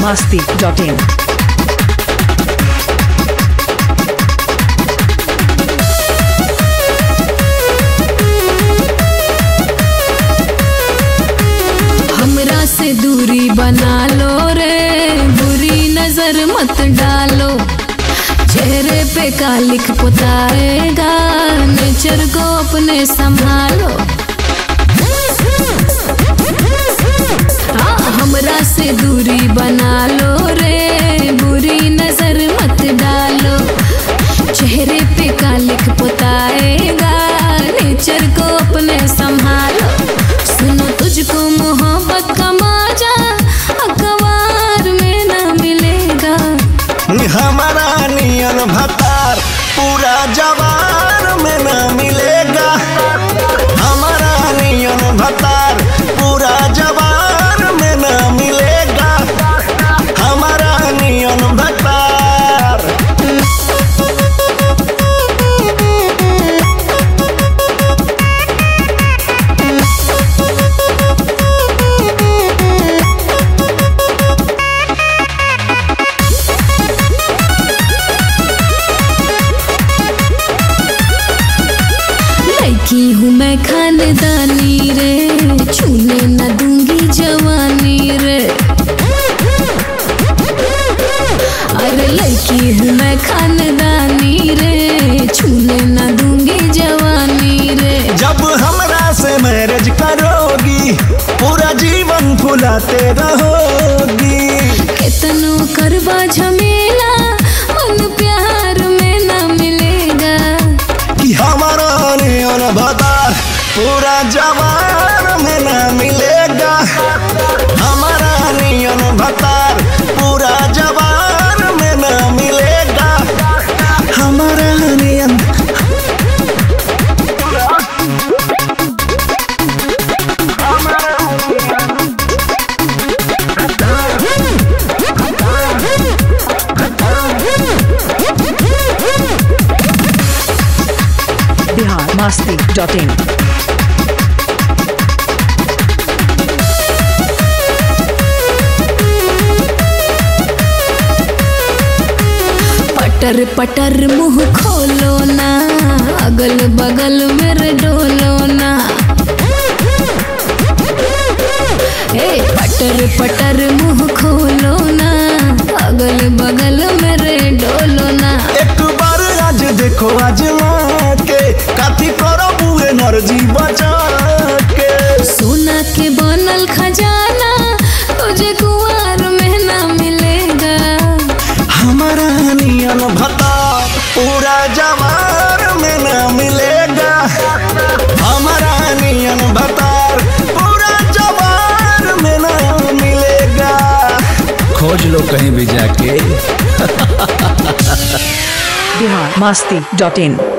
biharmasti.in. हमरा से दूरी बना लो रे, बुरी नजर मत डालो। चेहरे पे का लिख पुताएगा, नेचर को अपने संभालो। हमरा से दूरी बना लो रे, बुरी नजर मत डालो। चेहरे पे का लिख पुताएगा, नेचर को अपने संभालो। सुनो तुझको मोहब्बत का मजा अखबार में ना मिलेगा। हमारा नियन भतार पूरा जवार में ना मिलेगा। हमारा नियन भतार पूरा जवार में ना मिलेगा। हमारा नियन भतार। लड़की हूँ मैं खानदानी रे, छूने न दूंगी जवानी रे। अरे लड़की हूँ मैं खानदानी रे, छूने न दूंगी जवानी रे। जब हमरा से मैरिज करोगी, पूरा जीवन फुलाते रहोगी। कितनो करवा झमेला, मन प्यार में ना मिलेगा। कि हमारा नियन भतार पूरा जवार में ना मिलेगा। हमारा नियन भतार पूरा जवार में ना मिलेगा। हमारा नियन biharmasti.in. पटर पटर मुंह खोलो ना, अगल बगल मेरे डोलो ना। ए पटर पटर मुंह खोलो ना, अगल बगल मेरे डोलो ना। एक बार आज देखो आजमा के, काफी करो बुए नरजी बचा के। सोना के बनल खजाना, तुझे कुंवर में ना मिलेगा। हमारा नियन भतार पूरा जवार में ना मिलेगा। हमारा नियन भतार पूरा जवार में ना मिलेगा। खोज लो कहीं भी जाके। biharmasti.in.